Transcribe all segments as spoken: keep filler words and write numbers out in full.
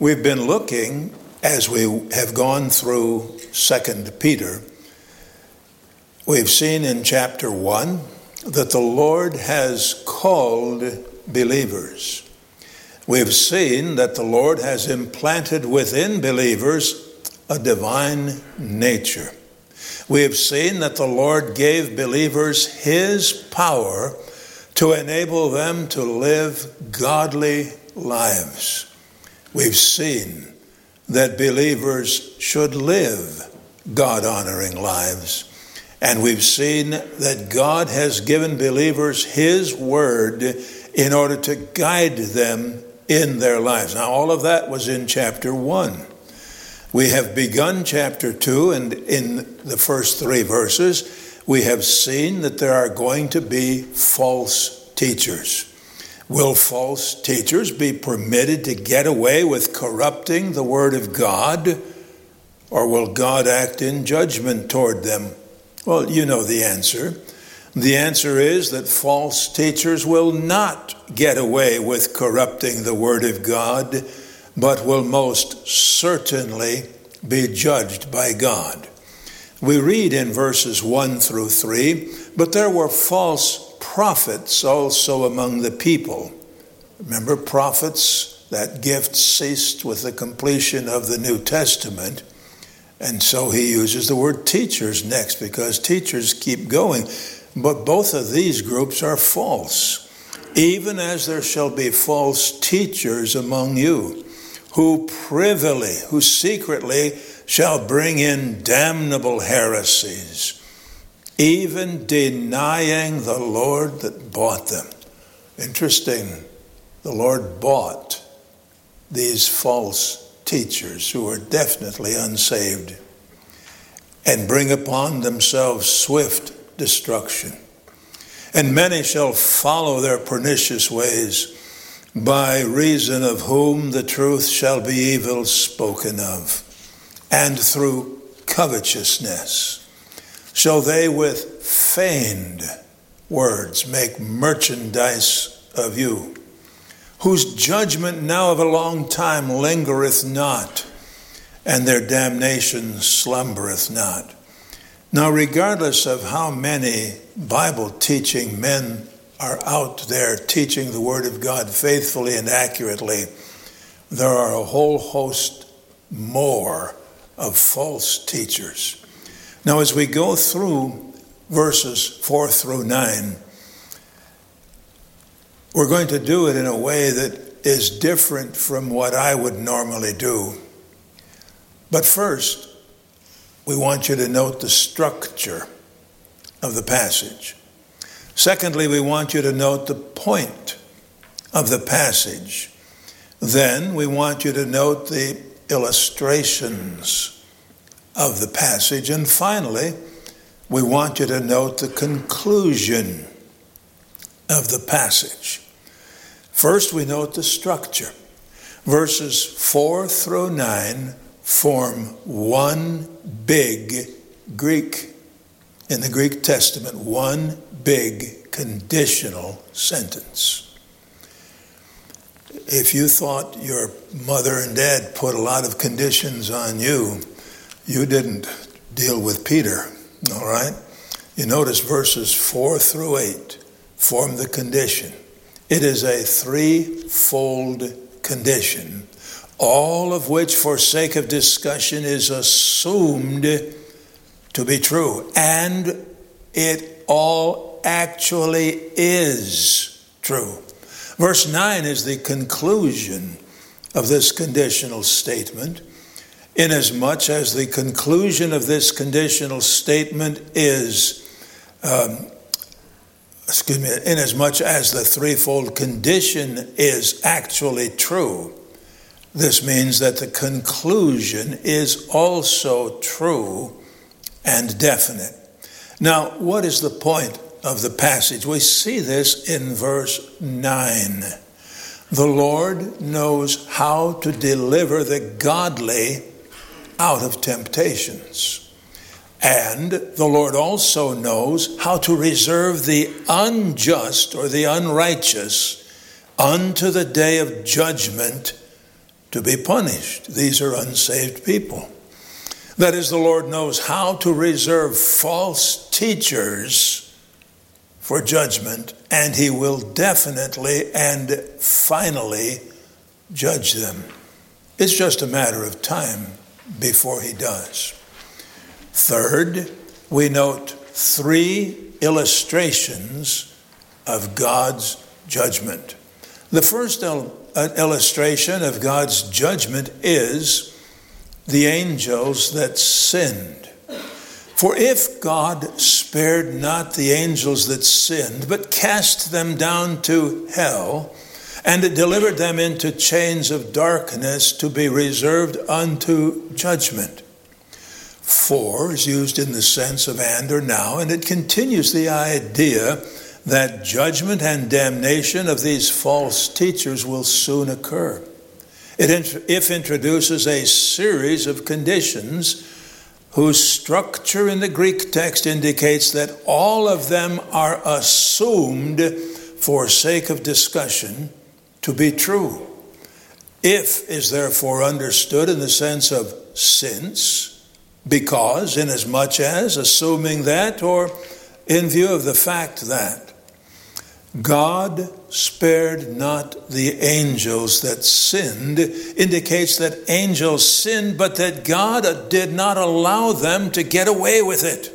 We've been looking, as we have gone through Second Peter, we've seen in chapter one that the Lord has called believers. We've seen that the Lord has implanted within believers a divine nature. We have seen that the Lord gave believers His power to enable them to live godly lives. We've seen that believers should live God-honoring lives. And we've seen that God has given believers His word in order to guide them in their lives. Now, all of that was in chapter one. We have begun chapter two, and in the first three verses, we have seen that there are going to be false teachers. Will false teachers be permitted to get away with corrupting the word of God, or will God act in judgment toward them? Well, you know the answer. The answer is that false teachers will not get away with corrupting the word of God, but will most certainly be judged by God. We read in verses one through three, but there were false prophets also among the people. Remember, prophets, that gift ceased with the completion of the New Testament. And so he uses the word teachers next, because teachers keep going. But both of these groups are false. Even as there shall be false teachers among you, who privily, who secretly shall bring in damnable heresies, even denying the Lord that bought them. Interesting. The Lord bought these false teachers who are definitely unsaved, and bring upon themselves swift destruction. And many shall follow their pernicious ways, by reason of whom the truth shall be evil spoken of. And through covetousness shall they with feigned words make merchandise of you, whose judgment now of a long time lingereth not, and their damnation slumbereth not. Now, regardless of how many Bible-teaching men are out there teaching the Word of God faithfully and accurately, there are a whole host more of false teachers. Now, as we go through verses four through nine, we're going to do it in a way that is different from what I would normally do. But first, we want you to note the structure of the passage. Secondly, we want you to note the point of the passage. Then we want you to note the illustrations of the passage. And finally, we want you to note the conclusion of the passage. First, we note the structure. Verses four through nine form one big Greek, in the Greek Testament, one big conditional sentence. If you thought your mother and dad put a lot of conditions on you, you didn't deal with Peter, all right? You notice verses four through eight form the condition. It is a threefold condition, all of which, for sake of discussion, is assumed to be true. And it all actually is true. Verse nine is the conclusion of this conditional statement, inasmuch as the conclusion of this conditional statement is, um, excuse me, inasmuch as the threefold condition is actually true. This means that the conclusion is also true and definite. Now, what is the point of the passage? We see this in verse nine. The Lord knows how to deliver the godly out of temptations. And the Lord also knows how to reserve the unjust or the unrighteous unto the day of judgment to be punished. These are unsaved people. That is, the Lord knows how to reserve false teachers for judgment, and he will definitely and finally judge them. It's just a matter of time before he does. Third, we note three illustrations of God's judgment. The first il- illustration of God's judgment is the angels that sinned. For if God spared not the angels that sinned, but cast them down to hell, and delivered them into chains of darkness to be reserved unto judgment. For is used in the sense of and or now, and it continues the idea that judgment and damnation of these false teachers will soon occur. It if introduces a series of conditions whose structure in the Greek text indicates that all of them are assumed for sake of discussion to be true. If is therefore understood in the sense of since, because, inasmuch as, assuming that, or in view of the fact that God spared not the angels that sinned, indicates that angels sinned, but that God did not allow them to get away with it.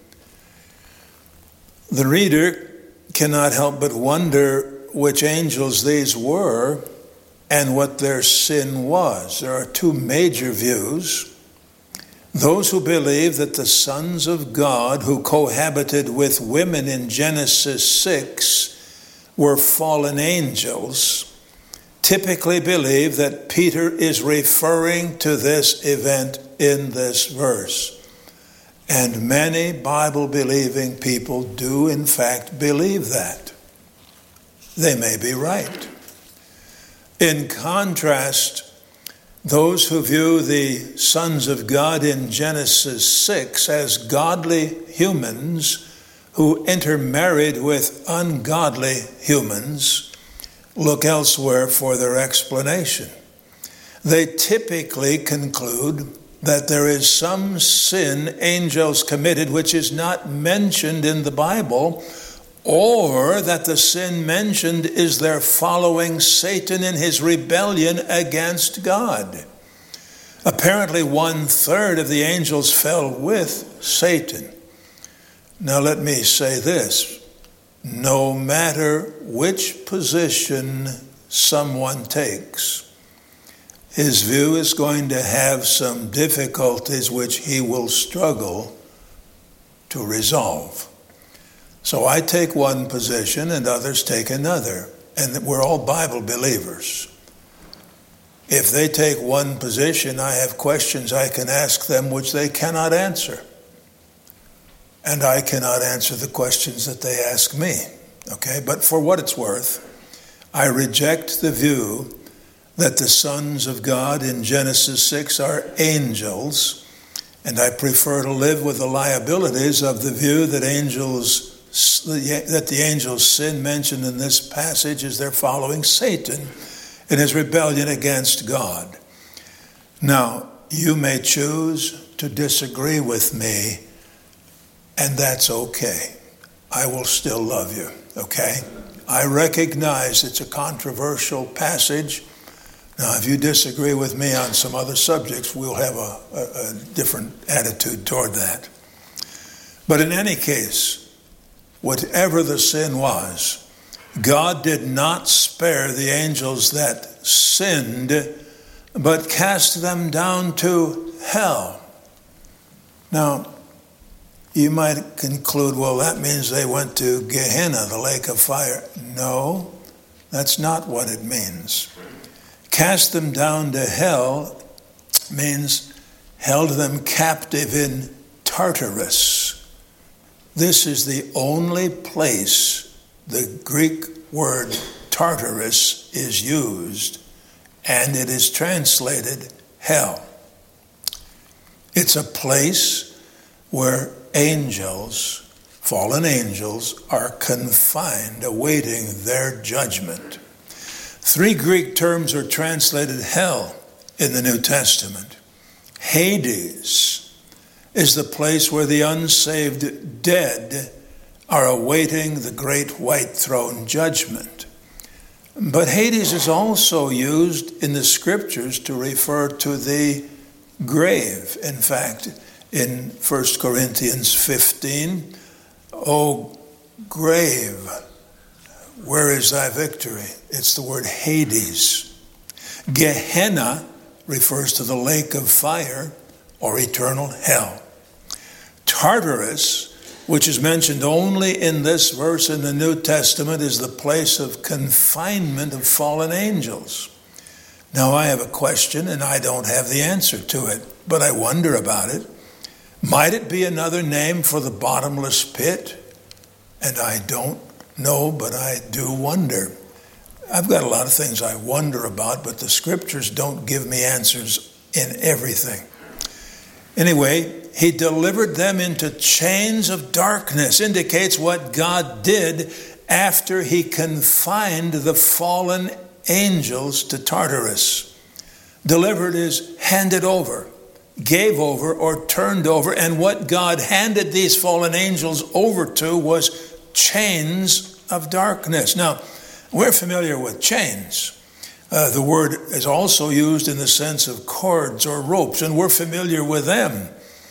The reader cannot help but wonder which angels these were and what their sin was. There are two major views. Those who believe that the sons of God who cohabited with women in Genesis six were fallen angels typically believe that Peter is referring to this event in this verse. And many Bible-believing people do in fact believe that. They may be right. In contrast, those who view the sons of God in Genesis six as godly humans who intermarried with ungodly humans look elsewhere for their explanation. They typically conclude that there is some sin angels committed which is not mentioned in the Bible, or that the sin mentioned is their following Satan in his rebellion against God. Apparently, one third of the angels fell with Satan. Now let me say this. No matter which position someone takes, his view is going to have some difficulties which he will struggle to resolve. So I take one position and others take another, and we're all Bible believers. If they take one position, I have questions I can ask them which they cannot answer. And I cannot answer the questions that they ask me. Okay, but for what it's worth, I reject the view that the sons of God in Genesis six are angels, and I prefer to live with the liabilities of the view that angels that the angels' sin mentioned in this passage is their following Satan in his rebellion against God. Now, you may choose to disagree with me, and that's okay. I will still love you, okay? I recognize it's a controversial passage. Now, if you disagree with me on some other subjects, we'll have a, a, a different attitude toward that. But in any case, whatever the sin was, God did not spare the angels that sinned, but cast them down to hell. Now, you might conclude, well, that means they went to Gehenna, the lake of fire. No, that's not what it means. Cast them down to hell means held them captive in Tartarus. This is the only place the Greek word Tartarus is used, and it is translated hell. It's a place where angels, fallen angels, are confined, awaiting their judgment. Three Greek terms are translated hell in the New Testament. Hades is the place where the unsaved dead are awaiting the great white throne judgment. But Hades is also used in the scriptures to refer to the grave. In fact, in First Corinthians fifteen, O grave, where is thy victory? It's the word Hades. Gehenna refers to the lake of fire or eternal hell. Tartarus, which is mentioned only in this verse in the New Testament, is the place of confinement of fallen angels. Now, I have a question, and I don't have the answer to it, but I wonder about it. Might it be another name for the bottomless pit? And I don't know, but I do wonder. I've got a lot of things I wonder about, but the scriptures don't give me answers in everything. Anyway, he delivered them into chains of darkness, indicates what God did after he confined the fallen angels to Tartarus. Delivered is handed over, gave over, or turned over, and what God handed these fallen angels over to was chains of darkness. Now, we're familiar with chains. Uh, the word is also used in the sense of cords or ropes, and we're familiar with them.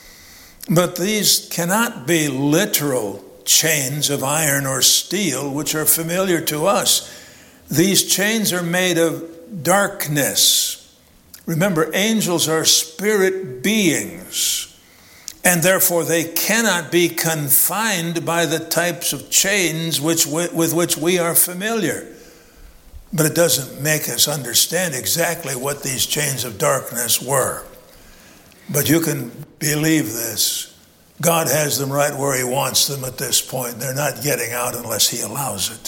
But these cannot be literal chains of iron or steel, which are familiar to us. These chains are made of darkness. Remember, angels are spirit beings, and therefore they cannot be confined by the types of chains which, with which we are familiar. But it doesn't make us understand exactly what these chains of darkness were. But you can believe this. God has them right where he wants them at this point. They're not getting out unless he allows it.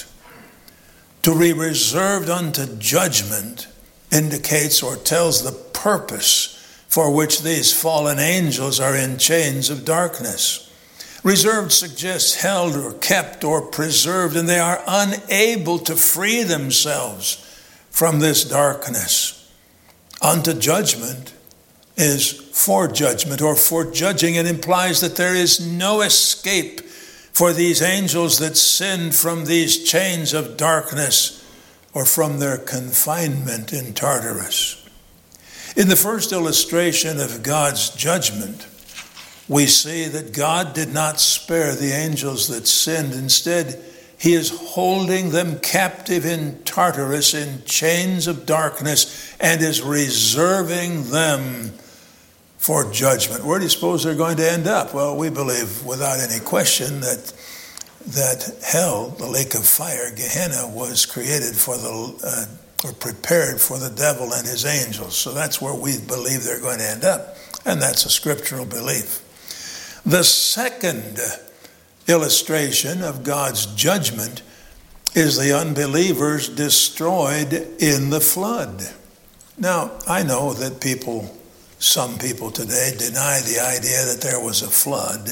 To be reserved unto judgment indicates or tells the purpose for which these fallen angels are in chains of darkness. Reserved suggests held or kept or preserved, and they are unable to free themselves from this darkness. Unto judgment is for judgment or for judging. It implies that there is no escape for these angels that sinned from these chains of darkness or from their confinement in Tartarus. In the first illustration of God's judgment, we see that God did not spare the angels that sinned. Instead, he is holding them captive in Tartarus in chains of darkness and is reserving them for judgment. Where do you suppose they're going to end up? Well, we believe without any question that that hell, the lake of fire, Gehenna, was created for the uh, or prepared for the devil and his angels. So that's where we believe they're going to end up, and that's a scriptural belief. The second illustration of God's judgment is the unbelievers destroyed in the flood. Now, I know that people, some people today, deny the idea that there was a flood,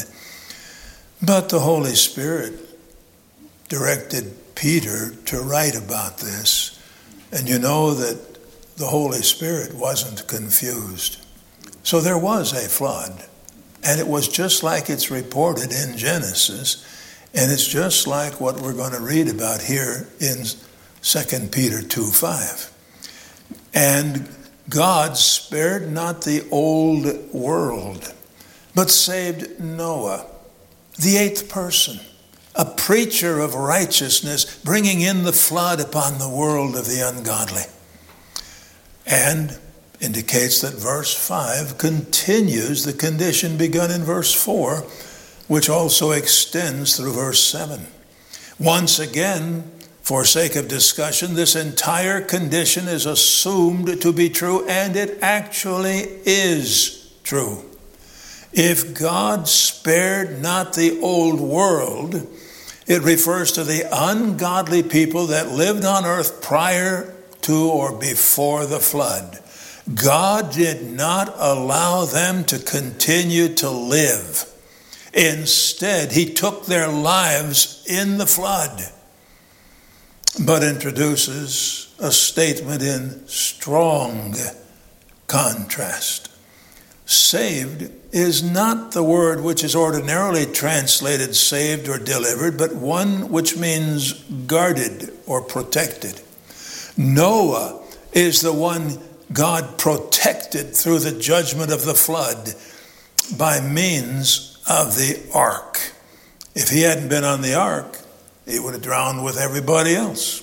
but the Holy Spirit directed Peter to write about this, and you know that the Holy Spirit wasn't confused. So there was a flood. And it was just like it's reported in Genesis, and it's just like what we're going to read about here in Second Peter two five. And God spared not the old world, but saved Noah, the eighth person, a preacher of righteousness, bringing in the flood upon the world of the ungodly. And indicates that verse five continues the condition begun in verse four, which also extends through verse seven. Once again, for sake of discussion, this entire condition is assumed to be true, and it actually is true. If God spared not the old world, it refers to the ungodly people that lived on earth prior to or before the flood. God did not allow them to continue to live. Instead, he took their lives in the flood, but introduces a statement in strong contrast. Saved is not the word which is ordinarily translated saved or delivered, but one which means guarded or protected. Noah is the one God protected through the judgment of the flood by means of the ark. If he hadn't been on the ark, he would have drowned with everybody else.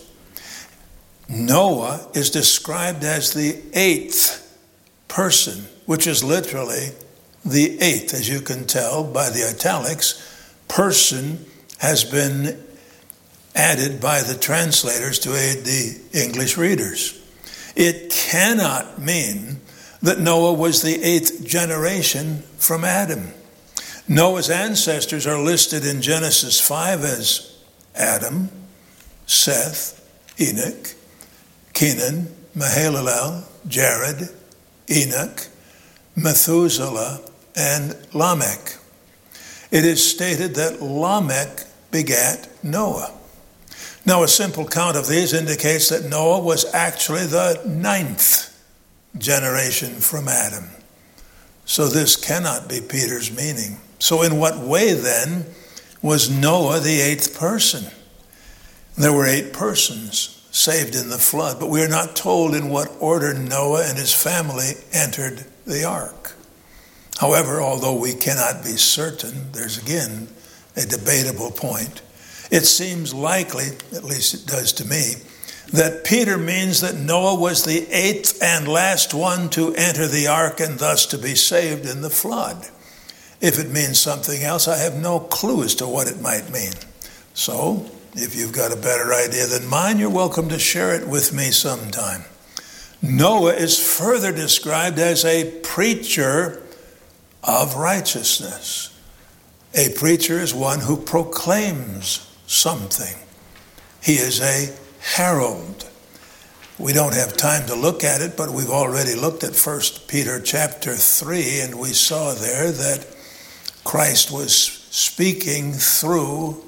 Noah is described as the eighth person, which is literally the eighth, as you can tell by the italics. Person has been added by the translators to aid the English readers. It cannot mean that Noah was the eighth generation from Adam. Noah's ancestors are listed in Genesis five as Adam, Seth, Enoch, Kenan, Mahalalel, Jared, Enoch, Methuselah, and Lamech. It is stated that Lamech begat Noah. Now, a simple count of these indicates that Noah was actually the ninth generation from Adam. So this cannot be Peter's meaning. So in what way, then, was Noah the eighth person? There were eight persons saved in the flood, but we are not told in what order Noah and his family entered the ark. However, although we cannot be certain, there's again a debatable point. It seems likely, at least it does to me, that Peter means that Noah was the eighth and last one to enter the ark and thus to be saved in the flood. If it means something else, I have no clue as to what it might mean. So, if you've got a better idea than mine, you're welcome to share it with me sometime. Noah is further described as a preacher of righteousness. A preacher is one who proclaims something. He is a herald. We don't have time to look at it, but we've already looked at First Peter chapter three, and we saw there that Christ was speaking through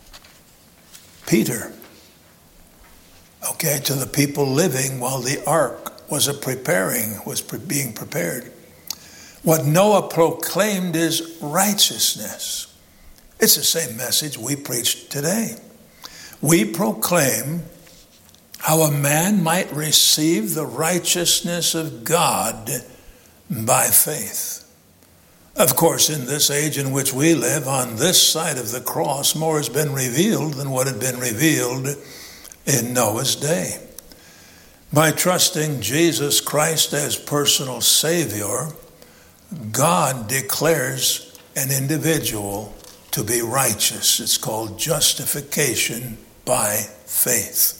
Peter, okay, to the people living while the ark was a preparing, was pre- being prepared. What Noah proclaimed is righteousness. It's the same message we preach today. We proclaim how a man might receive the righteousness of God by faith. Of course, in this age in which we live, on this side of the cross, more has been revealed than what had been revealed in Noah's day. By trusting Jesus Christ as personal Savior, God declares an individual to be righteous. It's called justification by faith.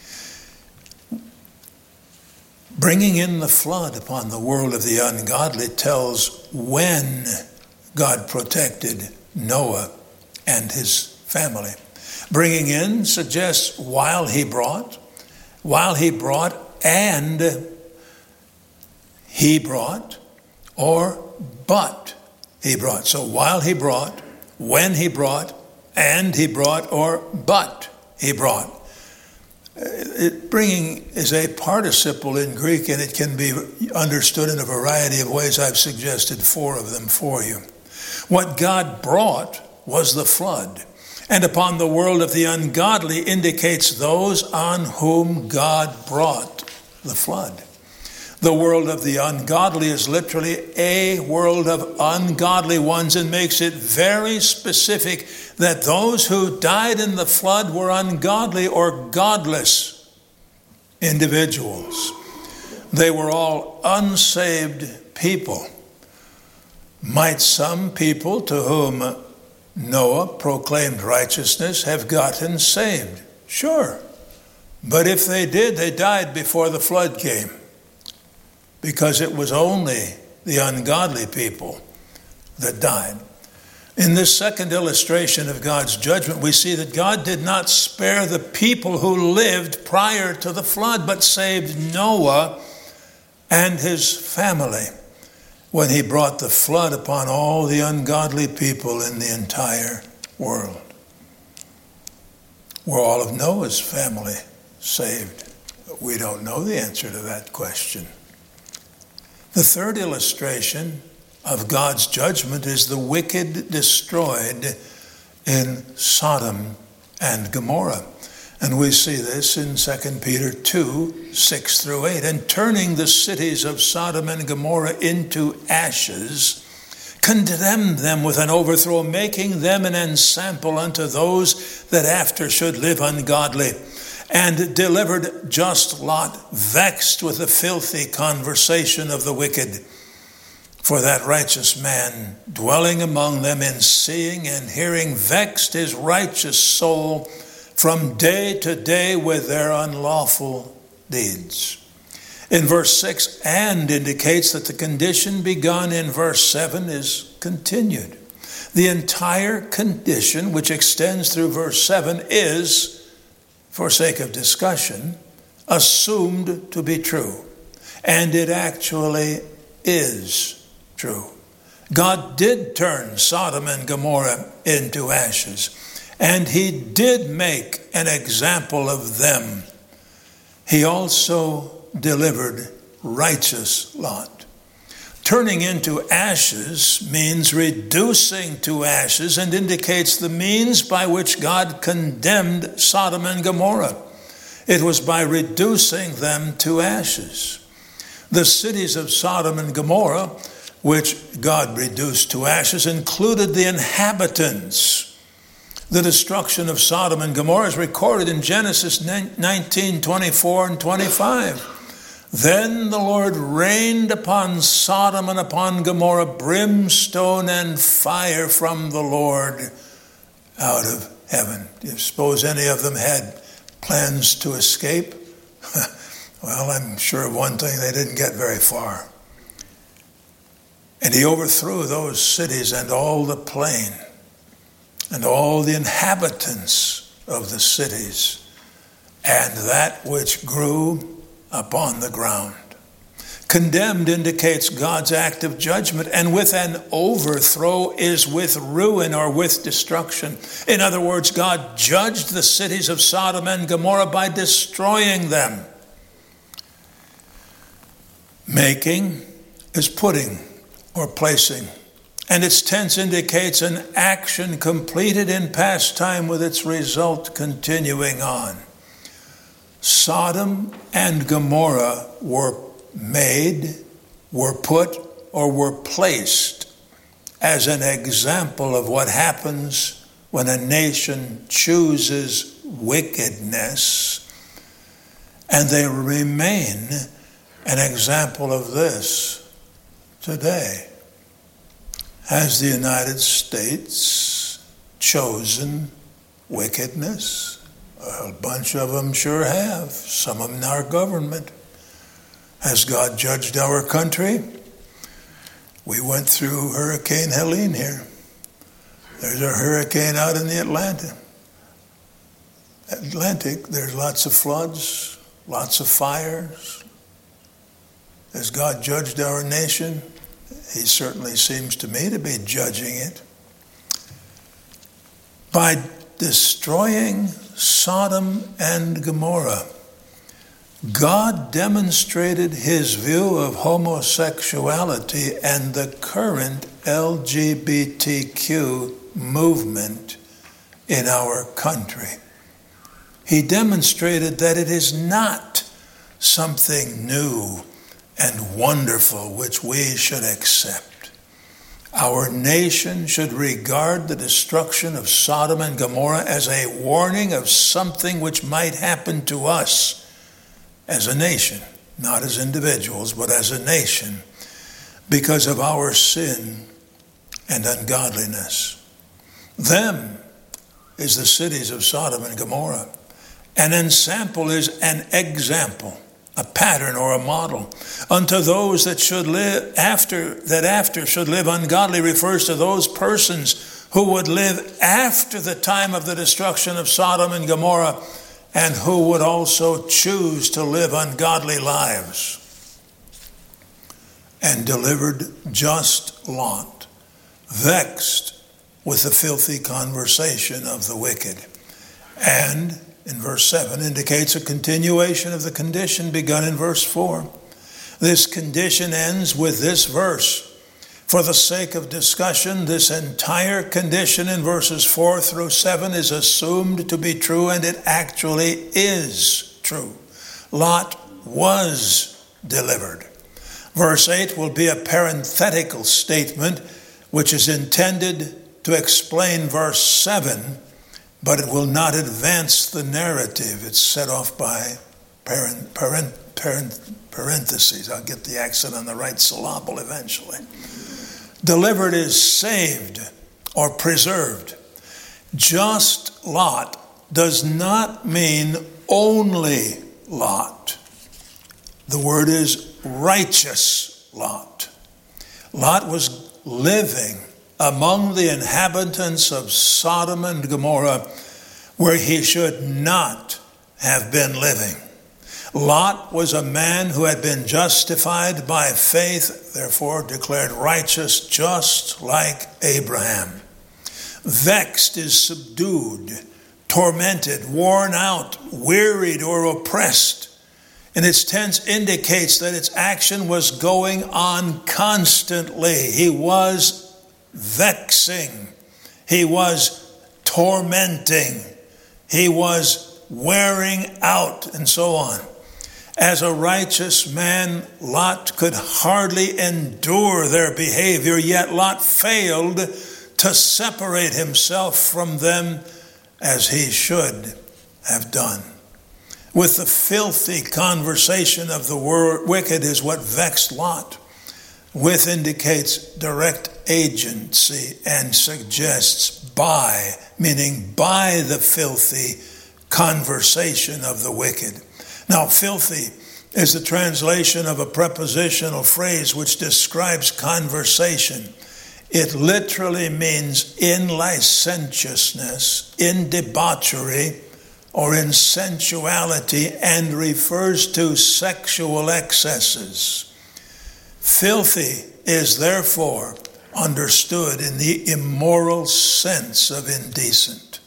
Bringing in the flood upon the world of the ungodly tells when God protected Noah and his family. Bringing in suggests while he brought, while he brought and he brought, or but he brought. So while he brought, when he brought, and he brought, or but he brought. It, bringing is a participle in Greek, and it can be understood in a variety of ways. I've suggested four of them for you. What God brought was the flood, and upon the world of the ungodly indicates those on whom God brought the flood. The world of the ungodly is literally a world of ungodly ones, and makes it very specific that those who died in the flood were ungodly or godless individuals. They were all unsaved people. Might some people to whom Noah proclaimed righteousness have gotten saved? Sure. But if they did, they died before the flood came, because it was only the ungodly people that died. In this second illustration of God's judgment, we see that God did not spare the people who lived prior to the flood, but saved Noah and his family when he brought the flood upon all the ungodly people in the entire world. Were all of Noah's family saved? We don't know the answer to that question. The third illustration of God's judgment is the wicked destroyed in Sodom and Gomorrah. And we see this in Second Peter two, six through eight. And turning the cities of Sodom and Gomorrah into ashes, condemned them with an overthrow, making them an ensample unto those that after should live ungodly, and delivered just Lot, vexed with the filthy conversation of the wicked. For that righteous man, dwelling among them in seeing and hearing, vexed his righteous soul from day to day with their unlawful deeds. In verse six, and indicates that the condition begun in verse seven is continued. The entire condition, which extends through verse seven, is, for sake of discussion, assumed to be true. And it actually is true. God did turn Sodom and Gomorrah into ashes, and he did make an example of them. He also delivered righteous Lot. Turning into ashes means reducing to ashes and indicates the means by which God condemned Sodom and Gomorrah. It was by reducing them to ashes. The cities of Sodom and Gomorrah, which God reduced to ashes, included the inhabitants. The destruction of Sodom and Gomorrah is recorded in Genesis nineteen, twenty-four and twenty-five. Then the Lord rained upon Sodom and upon Gomorrah brimstone and fire from the Lord out of heaven. Do you suppose any of them had plans to escape? Well, I'm sure of one thing, they didn't get very far. And he overthrew those cities and all the plain, and all the inhabitants of the cities, and that which grew upon the ground. Condemned indicates God's act of judgment, and with an overthrow is with ruin or with destruction. In other words, God judged the cities of Sodom and Gomorrah by destroying them. Making is putting or placing, and its tense indicates an action completed in past time with its result continuing on. Sodom and Gomorrah were made, were put, or were placed as an example of what happens when a nation chooses wickedness, and they remain an example of this today. Has the United States chosen wickedness? A bunch of them sure have. Some of them in our government. Has God judged our country? We went through Hurricane Helene here. There's a hurricane out in the Atlantic. Atlantic, there's lots of floods, lots of fires. Has God judged our nation? He certainly seems to me to be judging it. By destroying Sodom and Gomorrah, God demonstrated his view of homosexuality and the current L G B T Q movement in our country. He demonstrated that it is not something new and wonderful which we should accept. Our nation should regard the destruction of Sodom and Gomorrah as a warning of something which might happen to us as a nation, not as individuals, but as a nation, because of our sin and ungodliness. Them is the cities of Sodom and Gomorrah. An ensample is an example, a pattern or a model. Unto those that should live after, that after should live ungodly, refers to those persons who would live after the time of the destruction of Sodom and Gomorrah, and who would also choose to live ungodly lives. And delivered just Lot, vexed with the filthy conversation of the wicked. And in verse seven indicates a continuation of the condition begun in verse four. This condition ends with this verse. For the sake of discussion, this entire condition in verses four through seven is assumed to be true, and it actually is true. Lot was delivered. Verse eight will be a parenthetical statement which is intended to explain verse seven, but it will not advance the narrative. It's set off by parent, parent, parent, parentheses. I'll get the accent on the right syllable eventually. Delivered is saved or preserved. Just Lot does not mean only Lot. The word is righteous Lot. Lot was living among the inhabitants of Sodom and Gomorrah where he should not have been living. Lot was a man who had been justified by faith, therefore declared righteous, just like Abraham. Vexed is subdued, tormented, worn out, wearied, or oppressed. And its tense indicates that its action was going on constantly. He was vexing. He was tormenting. He was wearing out, and so on. As a righteous man, Lot could hardly endure their behavior, yet Lot failed to separate himself from them as he should have done. With the filthy conversation of the wicked is what vexed Lot. With indicates direct agency and suggests by, meaning by the filthy conversation of the wicked. Now, filthy is the translation of a prepositional phrase which describes conversation. It literally means in licentiousness, in debauchery, or in sensuality, and refers to sexual excesses. Filthy is therefore understood in the immoral sense of indecent.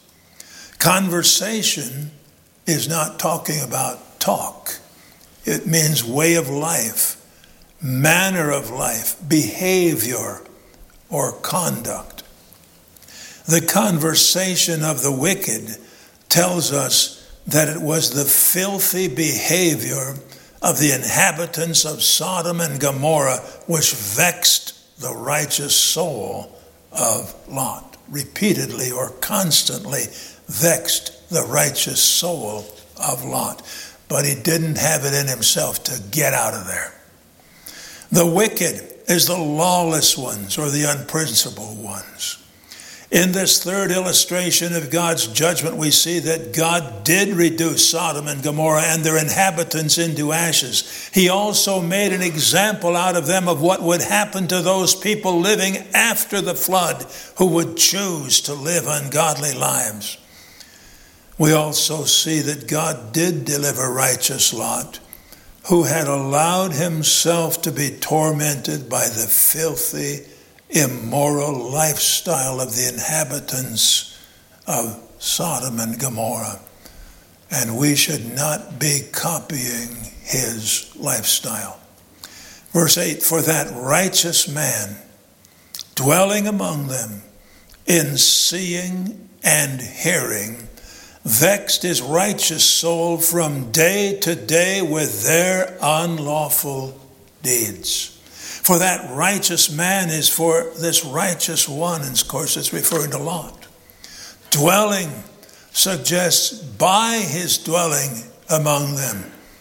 Conversation is not talking about talk. It means way of life, manner of life, behavior, or conduct. The conversation of the wicked tells us that it was the filthy behavior of the inhabitants of Sodom and Gomorrah which vexed the righteous soul of Lot. Repeatedly or constantly vexed the righteous soul of Lot. But he didn't have it in himself to get out of there. The wicked is the lawless ones or the unprincipled ones. In this third illustration of God's judgment, we see that God did reduce Sodom and Gomorrah and their inhabitants into ashes. He also made an example out of them of what would happen to those people living after the flood who would choose to live ungodly lives. We also see that God did deliver righteous Lot, who had allowed himself to be tormented by the filthy, immoral lifestyle of the inhabitants of Sodom and Gomorrah. And we should not be copying his lifestyle. Verse eight, for that righteous man dwelling among them in seeing and hearing, vexed his righteous soul from day to day with their unlawful deeds. For that righteous man is for this righteous one, and of course it's referring to Lot. Dwelling suggests by his dwelling among them,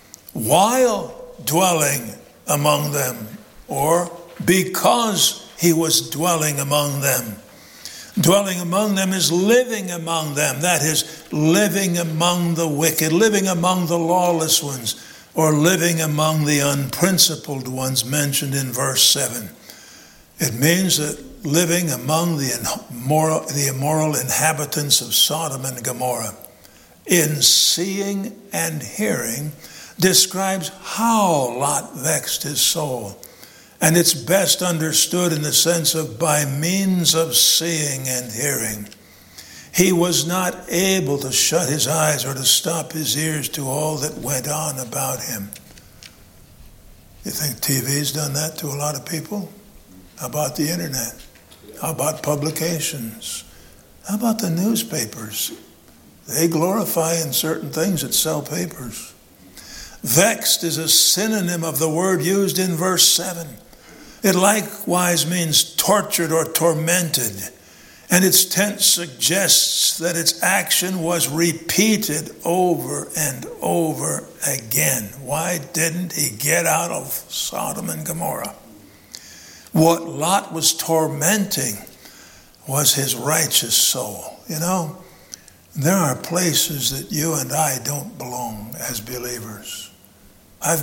while dwelling among them, or because he was dwelling among them. Dwelling among them is living among them. That is, living among the wicked, living among the lawless ones, or living among the unprincipled ones mentioned in verse seven. It means that living among the immoral, the immoral inhabitants of Sodom and Gomorrah, in seeing and hearing, describes how Lot vexed his soul. And it's best understood in the sense of by means of seeing and hearing. He was not able to shut his eyes or to stop his ears to all that went on about him. You think T V's done that to a lot of people? How about the internet? How about publications? How about the newspapers? They glorify in certain things that sell papers. Vexed is a synonym of the word used in verse seven. It likewise means tortured or tormented, and its tense suggests that its action was repeated over and over again. Why didn't he get out of Sodom and Gomorrah? What Lot was tormenting was his righteous soul. You know, there are places that you and I don't belong as believers. I've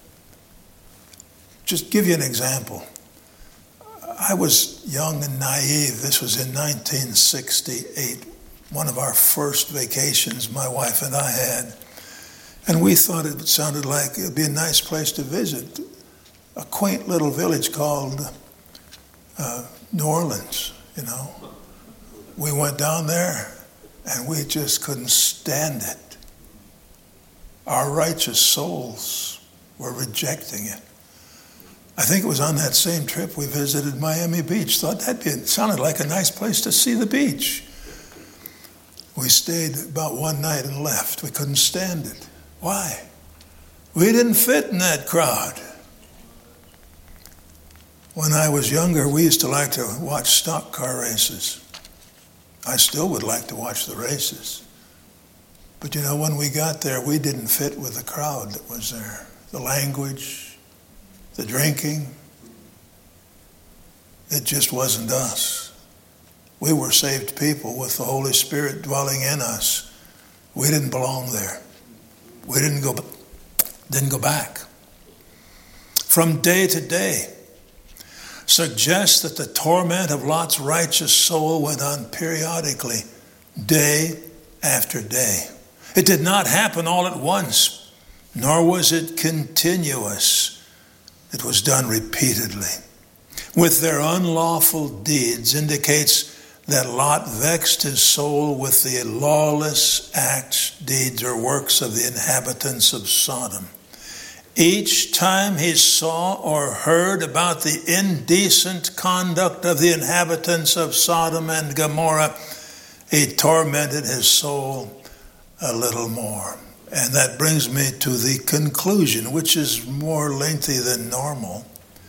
just give you an example. I was young and naive. This was in nineteen sixty-eight, one of our first vacations my wife and I had. And we thought it sounded like it would be a nice place to visit. A quaint little village called uh, New Orleans, you know. We went down there and we just couldn't stand it. Our righteous souls were rejecting it. I think it was on that same trip we visited Miami Beach. Thought that'd be, it sounded like a nice place to see the beach. We stayed about one night and left. We couldn't stand it. Why? We didn't fit in that crowd. When I was younger, we used to like to watch stock car races. I still would like to watch the races. But you know, when we got there, we didn't fit with the crowd that was there. The language, the drinking, it just wasn't us. We were saved people with the Holy Spirit dwelling in us. We didn't belong there. We didn't go, didn't go back. From day to day, suggests that the torment of Lot's righteous soul went on periodically, day after day. It did not happen all at once, nor was it continuous. It was done repeatedly. With their unlawful deeds indicates that Lot vexed his soul with the lawless acts, deeds, or works of the inhabitants of Sodom. Each time he saw or heard about the indecent conduct of the inhabitants of Sodom and Gomorrah, he tormented his soul a little more. And that brings me to the conclusion, which is more lengthy than normal.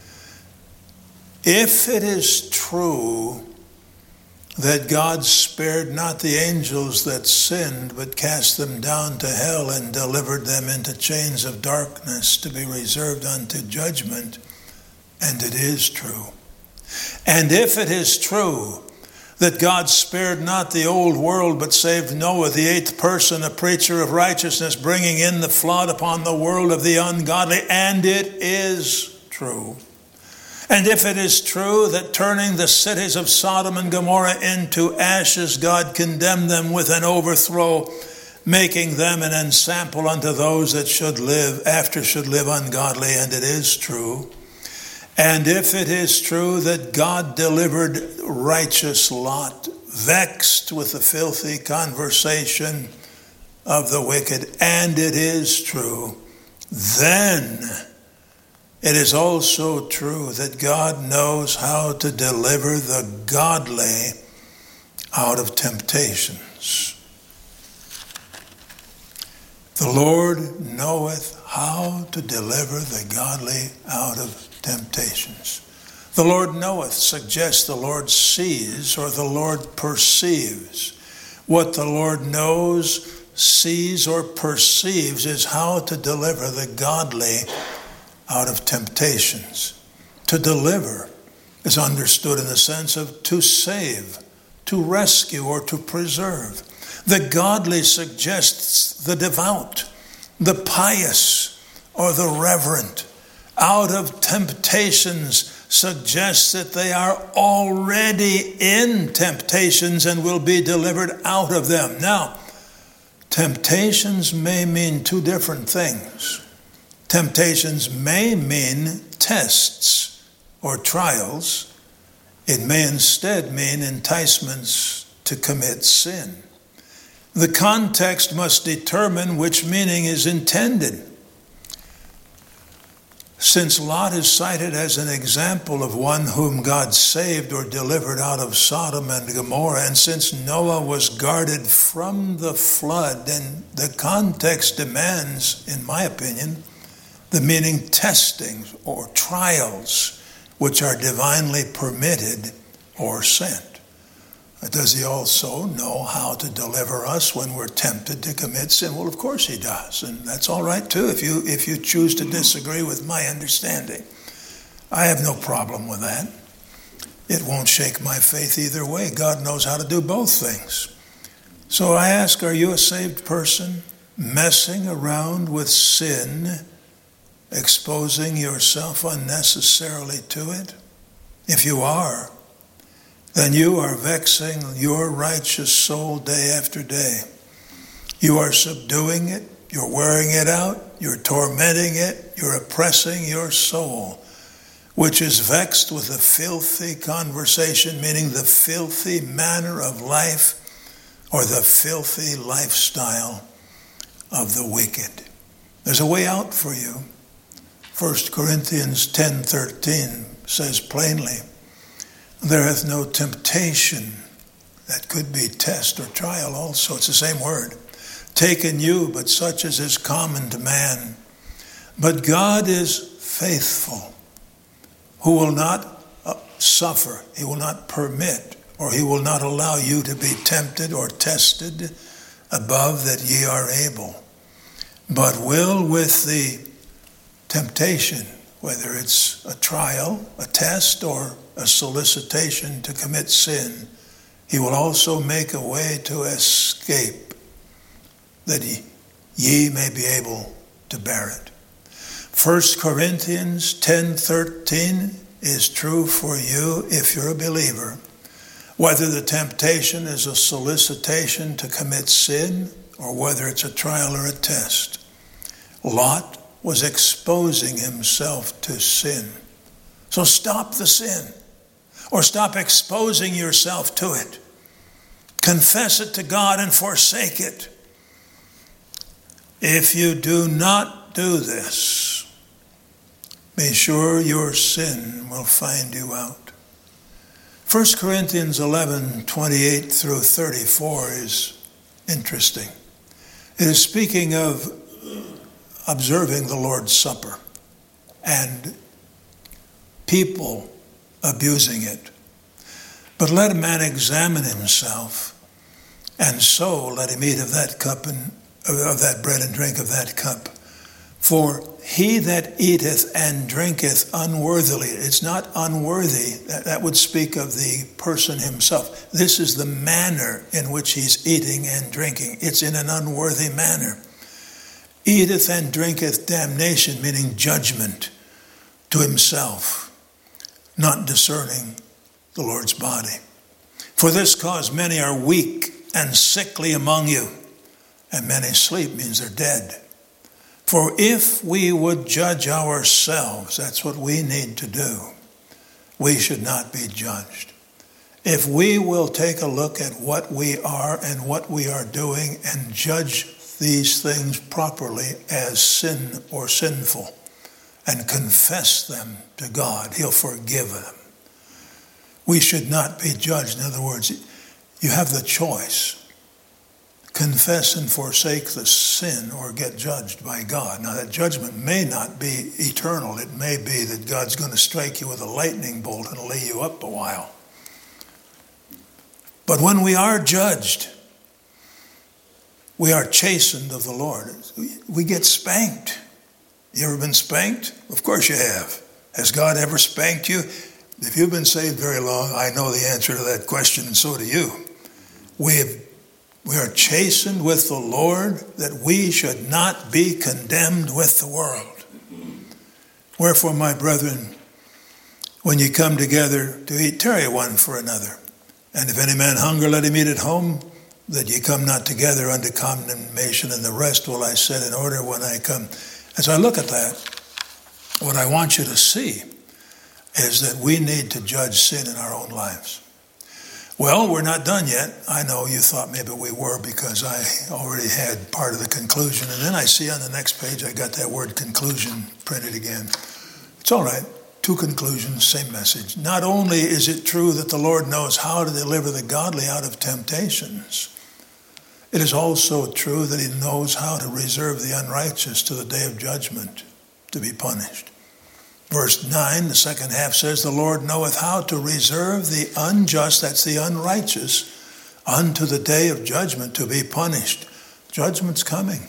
If it is true that God spared not the angels that sinned, but cast them down to hell and delivered them into chains of darkness to be reserved unto judgment, and it is true. And if it is true that God spared not the old world, but saved Noah, the eighth person, a preacher of righteousness, bringing in the flood upon the world of the ungodly, and it is true. And if it is true that turning the cities of Sodom and Gomorrah into ashes, God condemned them with an overthrow, making them an ensample unto those that should live, after should live ungodly, and it is true. And if it is true that God delivered righteous Lot, vexed with the filthy conversation of the wicked, and it is true, then it is also true that God knows how to deliver the godly out of temptations. The Lord knoweth how to deliver the godly out of temptations. The Lord knoweth suggests the Lord sees or the Lord perceives. What the Lord knows, sees, or perceives is how to deliver the godly out of temptations. To deliver is understood in the sense of to save, to rescue, or to preserve. The godly suggests the devout, the pious, or the reverent. Out of temptations suggests that they are already in temptations and will be delivered out of them. Now, temptations may mean two different things. Temptations may mean tests or trials. It may instead mean enticements to commit sin. The context must determine which meaning is intended. Since Lot is cited as an example of one whom God saved or delivered out of Sodom and Gomorrah, and since Noah was guarded from the flood, then the context demands, in my opinion, the meaning testings or trials, which are divinely permitted or sent. Does he also know how to deliver us when we're tempted to commit sin? Well, of course he does, and that's all right too if you if you choose to disagree with my understanding. I have no problem with that. It won't shake my faith either way. God knows how to do both things. So I ask, are you a saved person messing around with sin, exposing yourself unnecessarily to it? If you are, then you are vexing your righteous soul day after day. You are subduing it, you're wearing it out, you're tormenting it, you're oppressing your soul, which is vexed with a filthy conversation, meaning the filthy manner of life or the filthy lifestyle of the wicked. There's a way out for you. First Corinthians ten thirteen says plainly, there hath no temptation, that could be test or trial also, it's the same word, taken you, but such as is common to man. But God is faithful, who will not uh, suffer, he will not permit, or he will not allow you to be tempted or tested above that ye are able, but will with the temptation, whether it's a trial, a test, or a solicitation to commit sin, he will also make a way to escape, that ye, ye may be able to bear it. First Corinthians ten thirteen is true for you if you're a believer. Whether the temptation is a solicitation to commit sin or whether it's a trial or a test, Lot was exposing himself to sin. So stop the sin, or stop exposing yourself to it. Confess it to God and forsake it. If you do not do this, be sure your sin will find you out. First Corinthians eleven twenty-eight through thirty-four is interesting. It is speaking of observing the Lord's Supper and people abusing it. But let a man examine himself, and so let him eat of that cup and of that bread and drink of that cup. For he that eateth and drinketh unworthily, it's not unworthy, that, that would speak of the person himself. This is the manner in which he's eating and drinking. It's in an unworthy manner. Eateth and drinketh damnation, meaning judgment, to himself, not discerning the Lord's body. For this cause many are weak and sickly among you, and many sleep, means they're dead. For if we would judge ourselves, that's what we need to do, we should not be judged. If we will take a look at what we are and what we are doing and judge these things properly as sin or sinful and confess them to God, he'll forgive them. We should not be judged. In other words, you have the choice. Confess and forsake the sin or get judged by God. Now that judgment may not be eternal. It may be that God's going to strike you with a lightning bolt and lay you up a while. But when we are judged, we are chastened of the Lord. We get spanked. You ever been spanked? Of course you have. Has God ever spanked you? If you've been saved very long, I know the answer to that question, and so do you. We have, we are chastened with the Lord that we should not be condemned with the world. Wherefore, my brethren, when ye come together to eat, tarry one for another. And if any man hunger, let him eat at home, that ye come not together unto condemnation, and the rest will I set in order when I come. As I look at that, what I want you to see is that we need to judge sin in our own lives. Well, we're not done yet. I know you thought maybe we were because I already had part of the conclusion. And then I see on the next page I got that word conclusion printed again. It's all right. Two conclusions, same message. Not only is it true that the Lord knows how to deliver the godly out of temptations, it is also true that he knows how to reserve the unrighteous to the day of judgment, to be punished. Verse nine, the second half says, the Lord knoweth how to reserve the unjust, that's the unrighteous, unto the day of judgment, to be punished. Judgment's coming.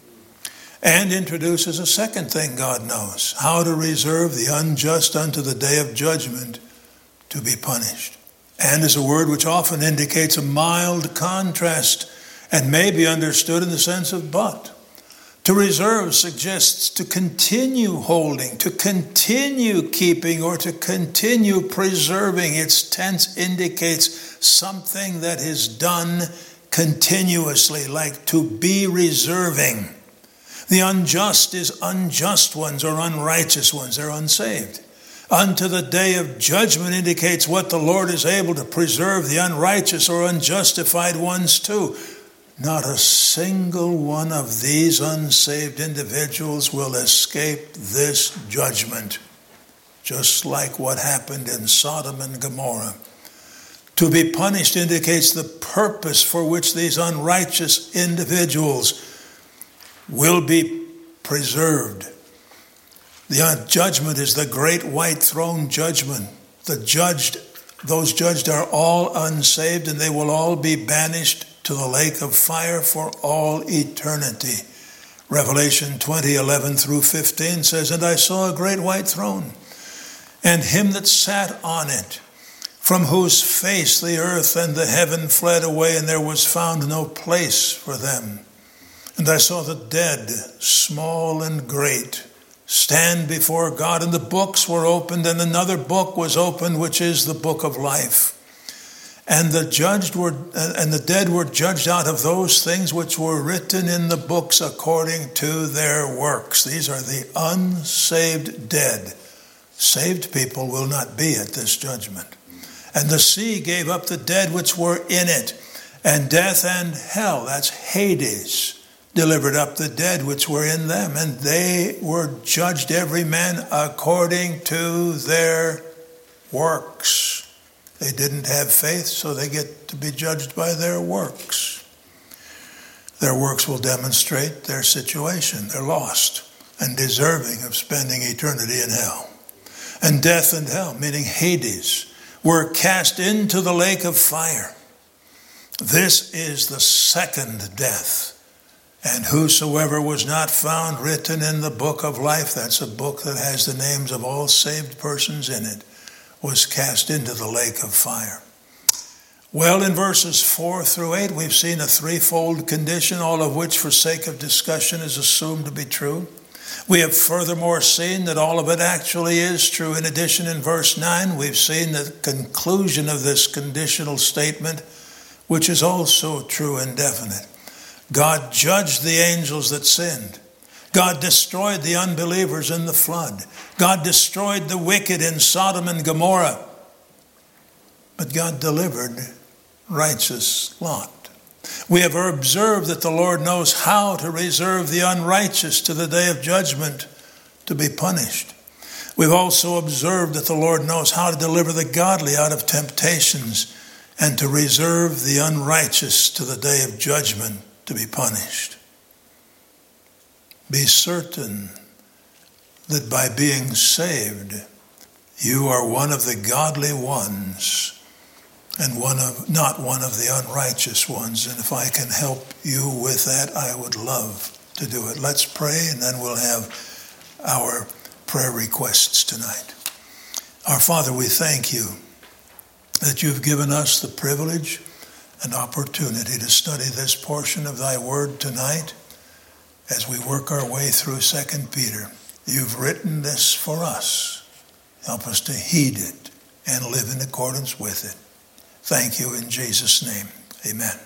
And introduces a second thing God knows, how to reserve the unjust unto the day of judgment, to be punished. And is a word which often indicates a mild contrast and may be understood in the sense of but. To reserve suggests to continue holding, to continue keeping, or to continue preserving. Its tense indicates something that is done continuously, like to be reserving. The unjust is unjust ones or unrighteous ones. They're unsaved. Unto the day of judgment indicates what the Lord is able to preserve the unrighteous or unjustified ones too. Not a single one of these unsaved individuals will escape this judgment, just like what happened in Sodom and Gomorrah. To be punished indicates the purpose for which these unrighteous individuals will be preserved. The judgment is the great white throne judgment. The judged, those judged are all unsaved, and they will all be banished to the lake of fire for all eternity. Revelation twenty, eleven through fifteen says, and I saw a great white throne, and him that sat on it, from whose face the earth and the heaven fled away, and there was found no place for them. And I saw the dead, small and great, stand before God, and the books were opened, and another book was opened, which is the book of life. And the judged were, and the dead were judged out of those things which were written in the books according to their works. These are the unsaved dead. Saved people will not be at this judgment. And the sea gave up the dead which were in it, and death and hell, that's Hades, delivered up the dead which were in them, and they were judged every man according to their works. They didn't have faith, so they get to be judged by their works. Their works will demonstrate their situation. They're lost and deserving of spending eternity in hell. And death and hell, meaning Hades, were cast into the lake of fire. This is the second death. And whosoever was not found written in the book of life, that's a book that has the names of all saved persons in it, was cast into the lake of fire. Well, in verses four through eight, we've seen a threefold condition, all of which, for sake of discussion, is assumed to be true. We have furthermore seen that all of it actually is true. In addition, in verse nine, we've seen the conclusion of this conditional statement, which is also true and definite. God judged the angels that sinned. God destroyed the unbelievers in the flood. God destroyed the wicked in Sodom and Gomorrah. But God delivered righteous Lot. We have observed that the Lord knows how to reserve the unrighteous to the day of judgment, to be punished. We've also observed that the Lord knows how to deliver the godly out of temptations and to reserve the unrighteous to the day of judgment, to be punished. Be certain that by being saved, you are one of the godly ones and one of not one of the unrighteous ones. And if I can help you with that, I would love to do it. Let's pray, and then we'll have our prayer requests tonight. Our Father, we thank you that you've given us the privilege and opportunity to study this portion of thy word tonight as we work our way through Second Peter. You've written this for us. Help us to heed it and live in accordance with it. Thank you in Jesus' name. Amen.